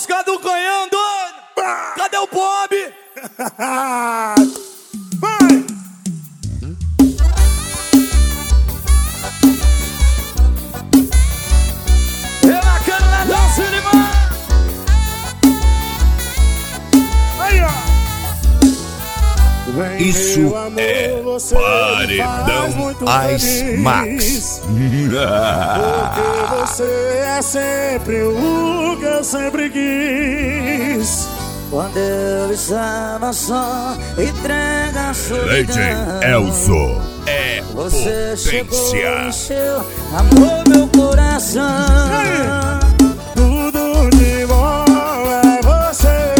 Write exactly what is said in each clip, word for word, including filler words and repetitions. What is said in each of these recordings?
música do Canhão doido. Cadê o Bob? Vai! É bacana na dança, irmão. Aí, ó. Isso é Paredão Ice Max. Porque você é sempre o que eu sempre quis. Quando eu estava só, entrega a solidão. Legend Elzo é Você chegou potência. e encheu, amor, meu coração. Tudo de bom é você.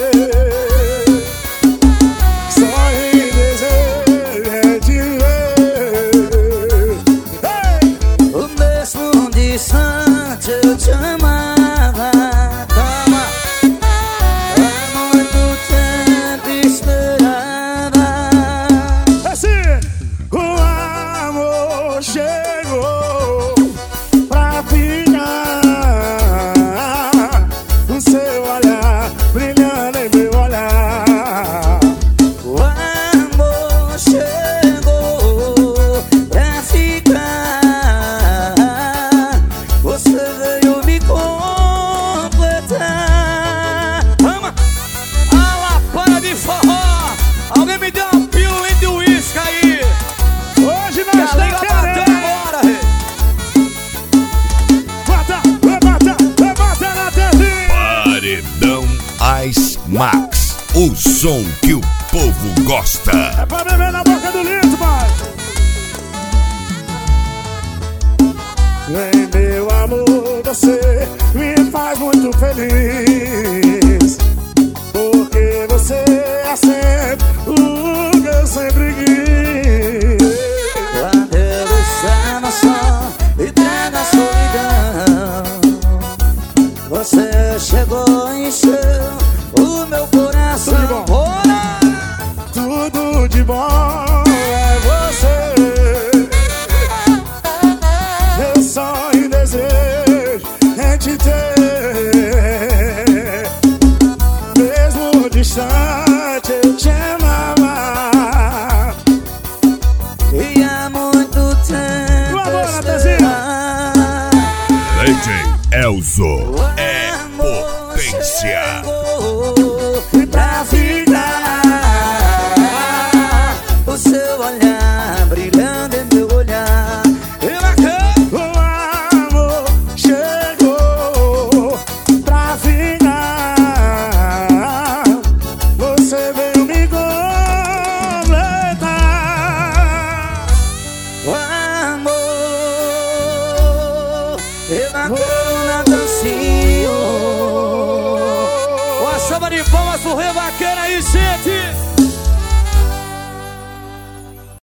Só em desejo é te ver. Hey! O mesmo distante eu te amava. Toma, há muito tempo esperava. Assim, o amor chegou pra ficar. O seu olhar brilhando em meu olhar. O amor chegou pra ficar. Você veio me completar. Vamos! A lapada de forró. Alguém me deu uma pílula de uísque aí. Hoje Que nós a liga tá bateu querendo. agora, rei. Bota, levanta, levanta na T V. Paredão Ice Max. O som que o povo gosta. É pra beber na boca do litro, pai. Vem, meu amor, você me faz muito feliz. Porque você é sempre o que eu sempre quis. Quando eu estava só, entrega a solidão. Você chegou e encheu o meu coração. Tudo de bom. Bora! Tudo de bom é você. Meu sonho e desejo é te ter. Mesmo distante eu te amava. E há muito tempo Vamos, esperar. Legend Elzo é Amor potência. chegou pra ficar. O seu olhar brilhando em meu olhar. E bacana. O amor chegou pra ficar. Você veio me completar. O amor evacou na dancinha. Uma salva de palmas pro Rei Bacana aí, gente.